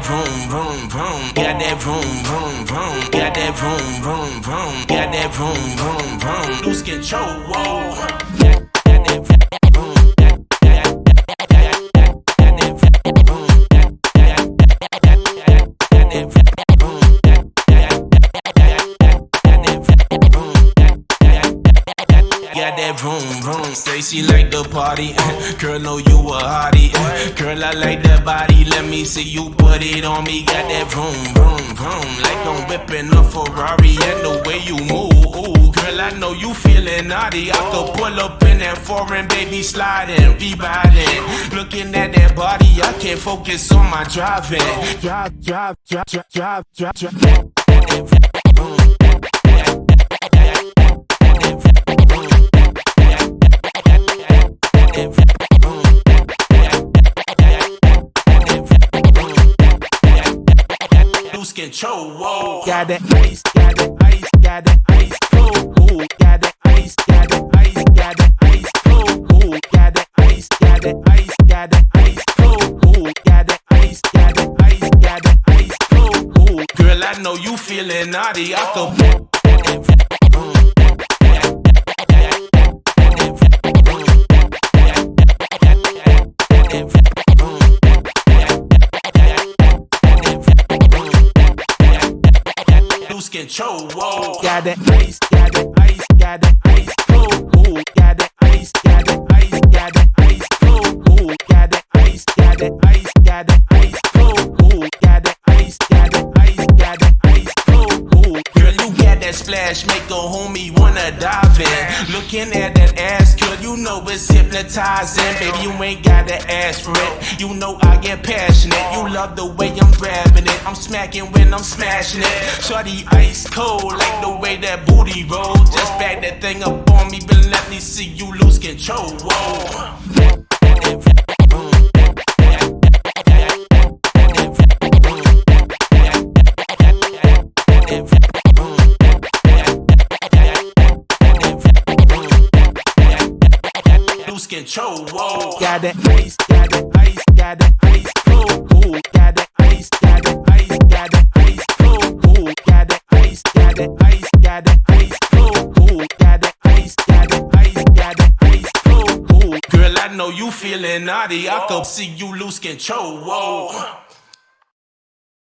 vroom, vroom, vroom. Got that vroom, vroom, vroom. Got that vroom, vroom, vroom. Got that vroom, vroom, vroom. Lose control, whoa. Got that vroom, vroom. Say she like the party. Girl, know you a hottie. Girl, I like that body. Let me see you put it on me. Got that vroom, vroom, vroom. Like I'm whipping a Ferrari. And the way you move, ooh. Girl, I know you feeling naughty. I could pull up in that foreign, baby, sliding, be riding. Looking at that body, I can't focus on my driving. Drive, drive, drive, drive, drive, drive, drive. Lose control, whoa. Got that ice, got that ice, got that ice, cold, ooh. Got that ice, got that ice, got that ice, cold, ooh. Got that ice, got that ice, got that ice, cold, ooh. Got that ice, got that ice, got that ice, cold, ooh. Girl, I know you feeling naughty. I could. Lose control, whoa. Got that ice, got that ice, got that ice, cold, ooh. Got that ice, got that ice, got that ice, cold, ooh. Got that ice, got that ice, got that ice, cold, ooh. Got that ice, got that ice, got that ice, cold, ooh. Girl, you got that splash, make a homie wanna dive in. Looking at that ass, girl, you know it's hypnotizing. Baby, you ain't gotta ask for it. You know I get passionate. You love the way I'm grabbing it. I'm smacking when I'm smashing it. Shorty ice cold, like the way that booty roll. Just back that thing up on me, but let me see you lose control. Whoa. Lose control, whoa. Got that ice, got that ice, got that ice, cold, ooh. Got that ice, got that ice, got that ice, cold, ooh. Got that ice, got that ice, got that ice, cold, ooh. Got that ice, got that ice, got that ice, cold, ooh. Girl, I know you feeling naughty. I could see you lose control, whoa.